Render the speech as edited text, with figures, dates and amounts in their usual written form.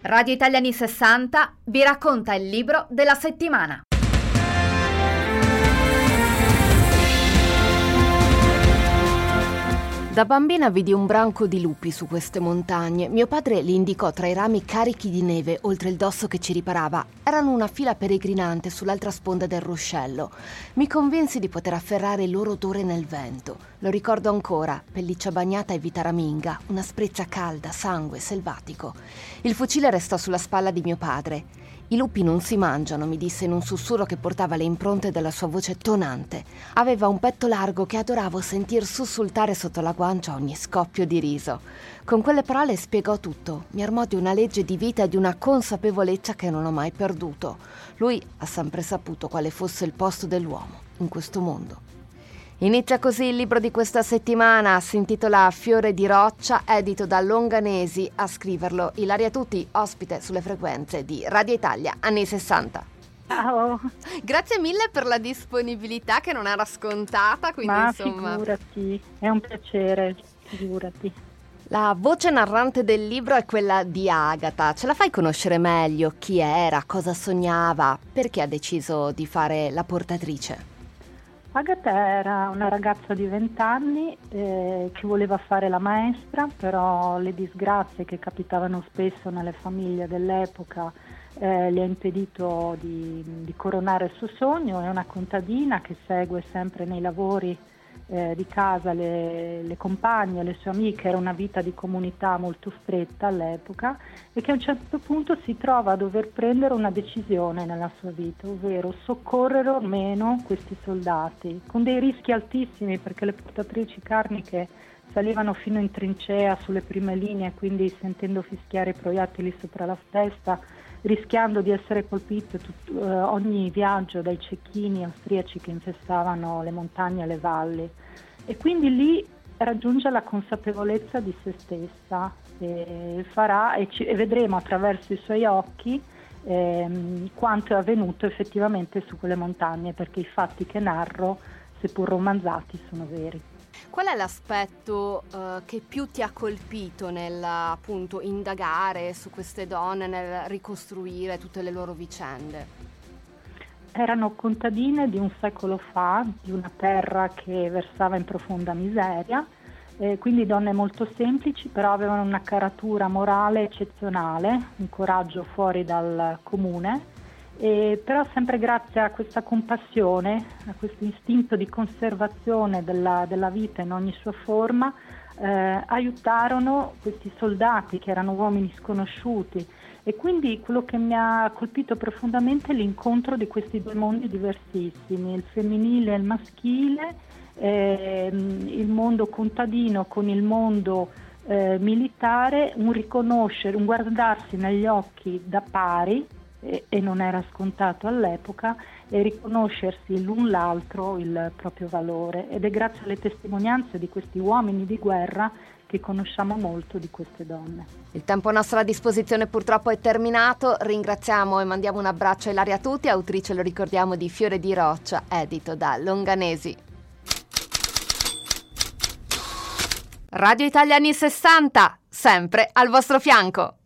Radio Italia anni 60 vi racconta il libro della settimana. Da bambina vidi un branco di lupi su queste montagne. Mio padre li indicò tra i rami carichi di neve oltre il dosso che ci riparava. Erano una fila peregrinante sull'altra sponda del ruscello. Mi convinsi di poter afferrare il loro odore nel vento. Lo ricordo ancora, pelliccia bagnata e vita raminga, una sprezza calda, sangue, selvatico. Il fucile restò sulla spalla di mio padre. I lupi non si mangiano, mi disse in un sussurro che portava le impronte della sua voce tonante. Aveva un petto largo che adoravo sentir sussultare sotto la guancia a ogni scoppio di riso. Con quelle parole spiegò tutto, mi armò di una legge di vita e di una consapevolezza che non ho mai perduto. Lui ha sempre saputo quale fosse il posto dell'uomo in questo mondo. Inizia così il libro di questa settimana, si intitola Fiore di roccia, edito da Longanesi. A scriverlo Ilaria Tutti, ospite sulle frequenze di Radio Italia anni 60. Ciao. Grazie mille per la disponibilità che non era scontata, quindi Ma insomma... figurati, è un piacere, figurati. La voce narrante del libro è quella di Agata. Ce la fai conoscere meglio chi era, cosa sognava, perché ha deciso di fare la portatrice? Agata era una ragazza di 20 anni che voleva fare la maestra, però le disgrazie che capitavano spesso nelle famiglie dell'epoca le ha impedito di coronare il suo sogno. È una contadina che segue sempre nei lavori di casa le compagne, le sue amiche. Era una vita di comunità molto stretta all'epoca e che a un certo punto si trova a dover prendere una decisione nella sua vita, ovvero soccorrere o meno questi soldati, con dei rischi altissimi perché le portatrici carniche salivano fino in trincea sulle prime linee, quindi sentendo fischiare i proiettili sopra la testa, rischiando di essere colpite ogni viaggio dai cecchini austriaci che infestavano le montagne e le valli. E quindi lì raggiunge la consapevolezza di se stessa e vedremo attraverso i suoi occhi quanto è avvenuto effettivamente su quelle montagne, perché i fatti che narro, seppur romanzati, sono veri. Qual è l'aspetto che più ti ha colpito nel appunto indagare su queste donne, nel ricostruire tutte le loro vicende? Erano contadine di un secolo fa, di una terra che versava in profonda miseria, quindi donne molto semplici, però avevano una caratura morale eccezionale, un coraggio fuori dal comune. Però sempre grazie a questa compassione, a questo istinto di conservazione della vita in ogni sua forma, aiutarono questi soldati che erano uomini sconosciuti. E quindi quello che mi ha colpito profondamente è l'incontro di questi due mondi diversissimi, il femminile e il maschile, il mondo contadino con il mondo militare, un riconoscere, un guardarsi negli occhi da pari, e non era scontato all'epoca, e riconoscersi l'un l'altro il proprio valore. Ed è grazie alle testimonianze di questi uomini di guerra che conosciamo molto di queste donne. Il tempo a nostra disposizione purtroppo è terminato. Ringraziamo e mandiamo un abbraccio a Ilaria Tutti, autrice, lo ricordiamo, di Fiore di roccia, edito da Longanesi. Radio Italia anni 60, sempre al vostro fianco.